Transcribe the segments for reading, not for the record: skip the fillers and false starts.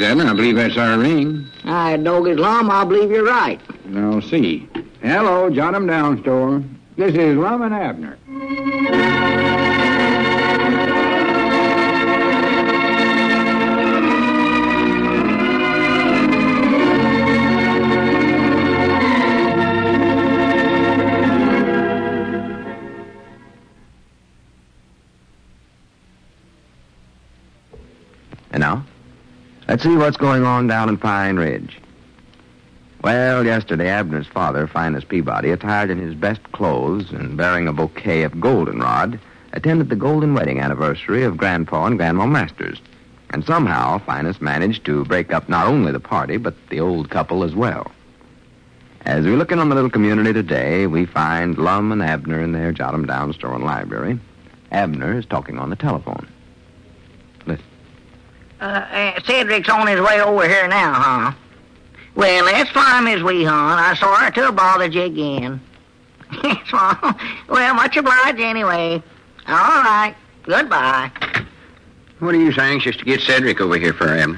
Abner. I believe that's our ring. Doggy's Lum, I believe you're right. Now, see. Hello, Jot 'em Down store. This is Lum and Abner. And now, let's see what's going on down in Pine Ridge. Well, yesterday, Abner's father, Finus Peabody, attired in his best clothes and bearing a bouquet of goldenrod, attended the golden wedding anniversary of Grandpa and Grandma Masters. And somehow, Finus managed to break up not only the party, but the old couple as well. As we look in on the little community today, we find Lum and Abner in their Jot 'em Down store and library. Abner is talking on the telephone. Listen. Cedric's on his way over here now, huh? Well, that's fine, Miss Weehon. I'm sorry to have bothered you again. Well, much obliged anyway. All right. Goodbye. What are you so anxious to get Cedric over here for, Abner?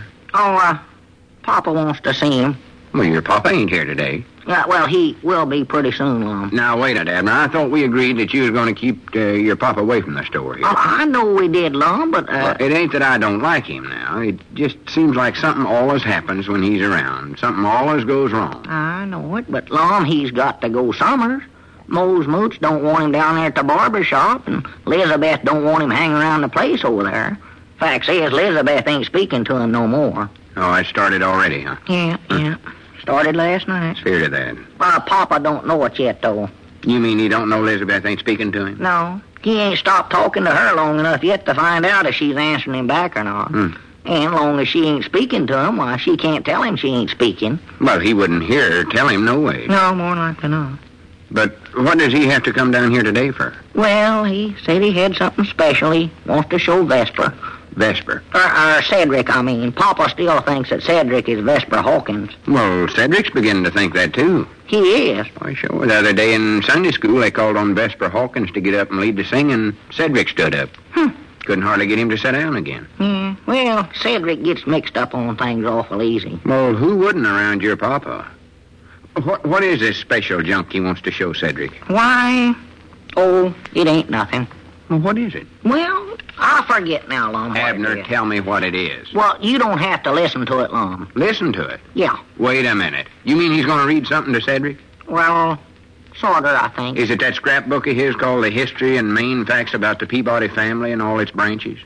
Papa wants to see him. Well, your papa ain't here today. Yeah, well, he will be pretty soon, Lum. Now, wait a minute, Abner. I thought we agreed that you was going to keep your papa away from the store here. Oh, I know we did, Lum, but... Well, it ain't that I don't like him now. It just seems like something always happens when he's around. Something always goes wrong. I know it, but, Lum, he's got to go summers. Mose Moots don't want him down there at the barber shop, and Elizabeth don't want him hanging around the place over there. Fact is, Elizabeth ain't speaking to him no more. Oh, it started already, huh? Yeah. Started last night. Feared of that. Papa don't know it yet, though. You mean he don't know Elizabeth ain't speaking to him? No. He ain't stopped talking to her long enough yet to find out if she's answering him back or not. And long as she ain't speaking to him, why, she can't tell him she ain't speaking. Well, he wouldn't hear her tell him no way. No, more likely not. But what does he have to come down here today for? Well, he said he had something special he wants to show Vesper. Vesper? Cedric, I mean. Papa still thinks that Cedric is Vesper Hawkins. Well, Cedric's beginning to think that, too. He is. Why, sure. The other day in Sunday school, they called on Vesper Hawkins to get up and lead the singing. Cedric stood up. Couldn't hardly get him to sit down again. Yeah, well, Cedric gets mixed up on things awful easy. Well, who wouldn't around your papa? What is this special junk he wants to show Cedric? Why, it ain't nothing. Well, what is it? Well, I forget now, Lum. Abner, tell me what it is. Well, you don't have to listen to it, Lum. Listen to it? Yeah. Wait a minute. You mean he's going to read something to Cedric? Well, sort of, I think. Is it that scrapbook of his called The History and Main Facts About the Peabody Family and All Its Branches?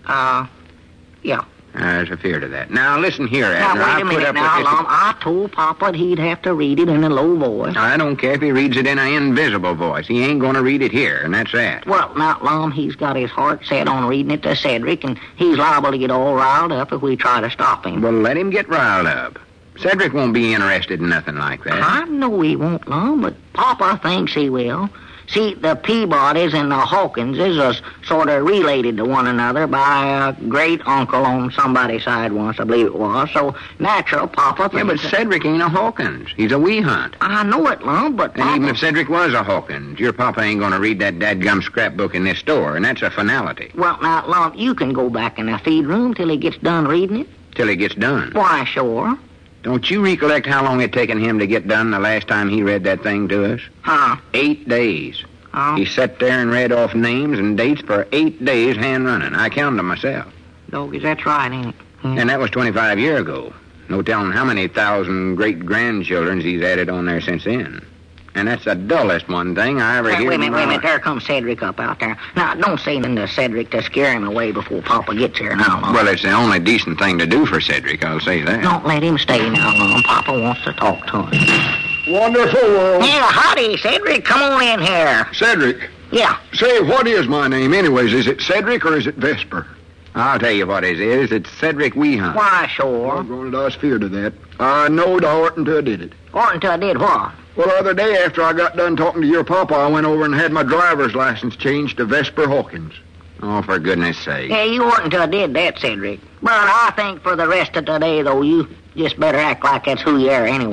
Yeah. There's a fear to that. Now, listen here, Abner. Now, wait a minute now, Lum. I told Papa he'd have to read it in a low voice. I don't care if he reads it in an invisible voice. He ain't going to read it here, and that's that. Well, now, Lum, he's got his heart set on reading it to Cedric, and he's liable to get all riled up if we try to stop him. Well, let him get riled up. Cedric won't be interested in nothing like that. I know he won't, Lum, but Papa thinks he will. See, the Peabodys and the Hawkinses are sort of related to one another by a great uncle on somebody's side once, I believe it was. So, natural, Papa thinks... Yeah, but Cedric ain't a Hawkins. He's a Weehunt. I know it, Lum, but Papa... And even if Cedric was a Hawkins, your papa ain't going to read that dadgum scrapbook in this store, and that's a finality. Well, now, Lum, you can go back in the feed room till he gets done reading it. Till he gets done? Why, sure. Don't you recollect how long it taken him to get done the last time he read that thing to us? Huh? 8 days. Oh. He sat there and read off names and dates for 8 days hand running. I counted them myself. Doggies, that's right, ain't it? And that was 25 years ago. No telling how many thousand great-grandchildren he's added on there since then. And that's the dullest one thing I ever hear. Wait a minute. There comes Cedric up out there. Now, don't say nothing to Cedric to scare him away before Papa gets here now, Lum. Well, it's the only decent thing to do for Cedric, I'll say that. Don't let him stay now, Lum. Papa wants to talk to him. Wonderful world. Yeah, howdy, Cedric. Come on in here. Cedric. Yeah. Say, what is my name anyways? Is it Cedric or is it Vesper? I'll tell you what it is. It's Cedric Weehunt. Why, sure. Doggone it, I was feared of that. I knowed I oughtn't to have did it. Oughtn't to have did what? Well, the other day after I got done talking to your papa, I went over and had my driver's license changed to Vesper Hawkins. Oh, for goodness sake. Yeah, you oughtn't to have did that, Cedric. But I think for the rest of today, though, you just better act like that's who you are anyway.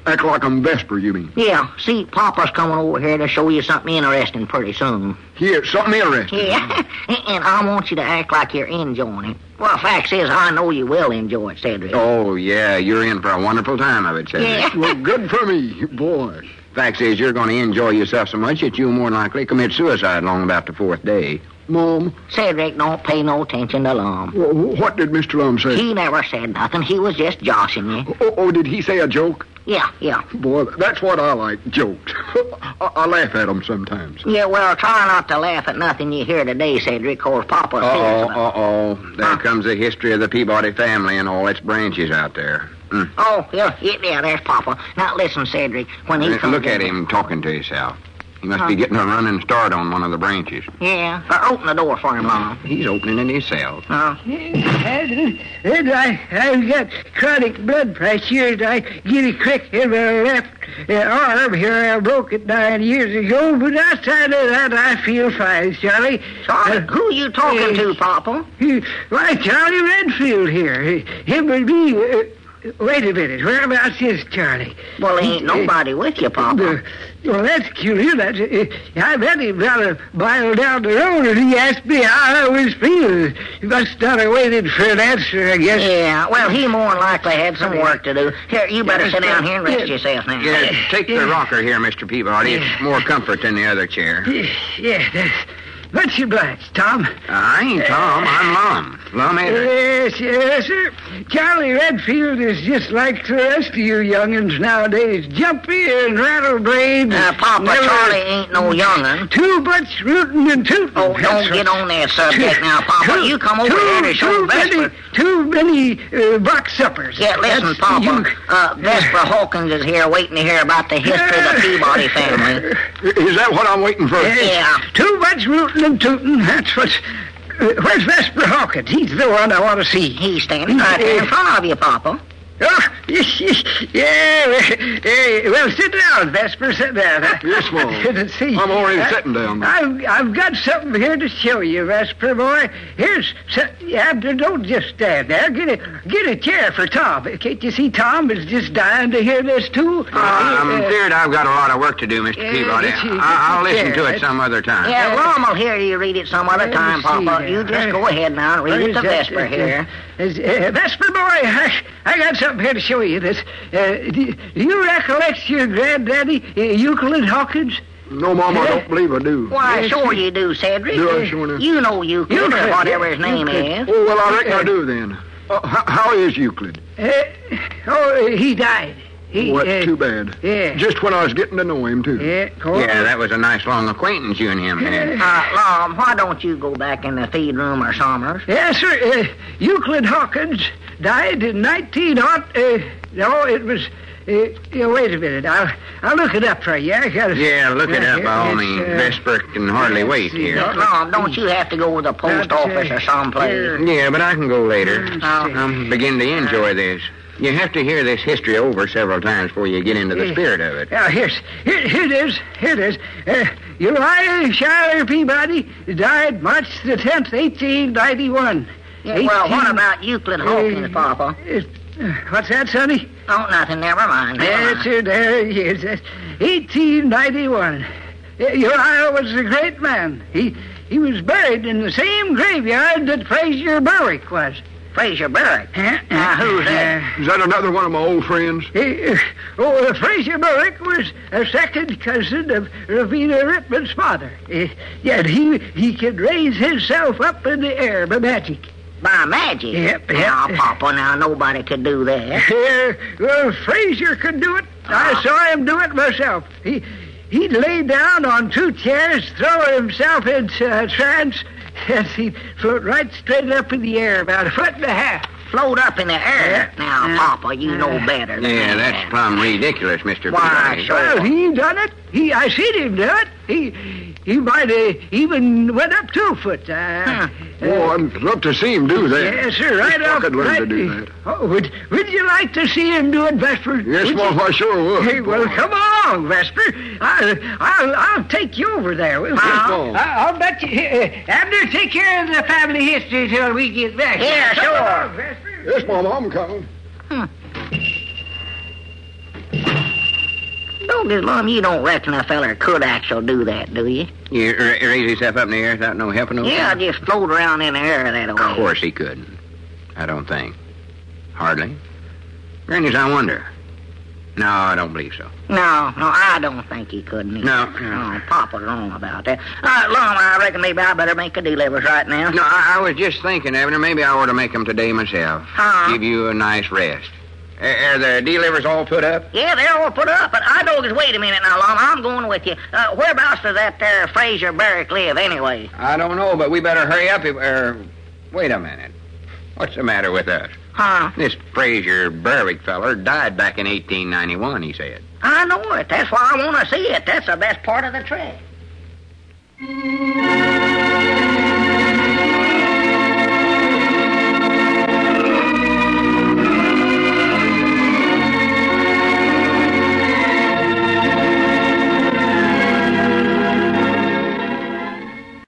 Act like I'm Vesper, you mean? Yeah, see, Papa's coming over here to show you something interesting pretty soon. Here, something interesting. Yeah, and I want you to act like you're enjoying it. Well, the fact is, I know you will enjoy it, Cedric. Oh, yeah, you're in for a wonderful time of it, Cedric. Yeah. Well, good for me, boy. Fact is, you're going to enjoy yourself so much that you'll more likely commit suicide long about the 4th day. Mom, Cedric, don't pay no attention to Lum. what did Mr. Lum say? He never said nothing. He was just joshing you. Oh, did he say a joke? Yeah. Boy, that's what I like, jokes. I laugh at them sometimes. Yeah, well, try not to laugh at nothing you hear today, Cedric, 'cause Papa says... There comes the history of the Peabody family and all its branches out there. Oh, yeah, there's Papa. Now, listen, Cedric, when he comes... Look at him talking to himself. He must be getting a running start on one of the branches. Yeah, open the door for him, Mom. He's opening it himself. And I've got chronic blood pressure, and I get a crick in my left arm here. I broke it 9 years ago, but outside of that, I feel fine, Charlie. Charlie, who you talking to, Papa? Why, Charlie Redfield here. Him and me... wait a minute. Whereabouts is Charlie? Well, ain't nobody with you, Papa. Well, that's curious. I met him about a mile down the road, and he asked me how I was feeling. He must not have waited for an answer, I guess. Yeah, well, he more than likely had some work to do. Here, you better sit down here and rest yourself now. Yeah, take the rocker here, Mr. Peabody. It's more comfort than the other chair. Yeah, much obliged, Tom. I ain't Tom. I'm Lum. Lum Edwards. Yes, sir. Charlie Redfield is just like the rest of you young'uns nowadays. Jumpy and rattle-brained. Papa, Charlie ain't no young'un. Too much rootin' and tootin'. Oh, don't get on that subject now, Papa. You come over here to show Vesper. Too many box suppers. Yeah, listen, Papa. Vesper Hawkins is here waiting to hear about the history of the Peabody family. Is that what I'm waiting for? Yeah. Too much rootin' and tootin'. That's what's... where's Vesper Hawkins? He's the one I want to see. He's standing right there in front of you, Papa. Oh, yeah, well, sit down, Vesper, sit down. Yes, Mom. See, I'm already sitting down. I've got something here to show you, Vesper, boy. Don't just stand there. Get a chair for Tom. Can't you see Tom is just dying to hear this, too? I'm feared I've got a lot of work to do, Mr. Peabody. I'll listen to it some other time. Yeah, Lum will hear you read it some other time, Papa. You just go ahead now and read it to Vesper here. Vesper, boy, I got something here to show you. This. Do you recollect your granddaddy, Euclid Hawkins? No, Mom, I don't believe I do. Why, sure you do, Cedric. Do I, sure enough? You know Euclid, or whatever his name is. Oh, well, I reckon I do then. How is Euclid? He died. That's too bad. Yeah. Just when I was getting to know him, too. Yeah, that was a nice long acquaintance you and him had. Lum, why don't you go back in the feed room or Summers? Yes, sir. Euclid Hawkins died in 1900... no, it was... wait a minute. I'll look it up for you. Yeah, look it up. By all means. Vesper can hardly wait here. Lum, don't you have to go to the post office or someplace? Yeah, but I can go later. I'm beginning to enjoy this. You have to hear this history over several times before you get into the spirit of it. Here it is. Here it is. Uriah Schuyler Peabody died March the 10th, 1891. Yeah, well, what about Euclid Hawkins, Papa? What's that, Sonny? Oh, nothing. Never mind. Yes, sir, there he is. 1891. Uriah was a great man. He was buried in the same graveyard that Fraser Berwick was. Fraser Berwick? Who's that? Is that another one of my old friends? Fraser Berwick was a second cousin of Ravina Rittman's father. Yet he could raise himself up in the air by magic. By magic? Yep. Now, Papa, now nobody could do that. Well, Fraser could do it. I saw him do it myself. He'd lay down on 2 chairs, throw himself into a trance, and he'd float right straight up in the air, about 1.5 feet. Float up in the air? Now, Papa, you know better than Yeah, that. that's plumb ridiculous, Mr. Why, Peabody. Well, he done it. I seen him do it. He might have even went up 2 foot. Oh, I'd love to see him do that. Yes, sir, right I up. could learn right, to do that. Oh, would you like to see him do it, Vesper? Yes, Mom, I sure would. Hey, well, come along, Vesper. I'll take you over there. Mom. I'll bet you. Abner, take care of the family history till we get back. Yeah, Come sure. along, Vesper. Yes, Mom, I'm coming. Doggies, Lum, you don't reckon a feller could actually do that, do you? You raise yourself up in the air without no help or no Yeah, just float around in the air that way. Of course he couldn't. I don't think. Hardly. Granny's, I wonder. No, I don't believe so. No, I don't think he could neither. No. Papa's wrong about that. Lum, I reckon maybe I better make a delivers right now. No, I was just thinking, Abner, maybe I ought to make them today myself. Huh? Give you a nice rest. Are the delivers all put up? Yeah, they're all put up, but Doggies, wait a minute now, Lum. I'm going with you. Whereabouts does that there Fraser Berwick live, anyway? I don't know, but we better hurry up. Wait a minute. What's the matter with us? Huh? This Fraser Berwick feller died back in 1891, he said. I know it. That's why I want to see it. That's the best part of the trip.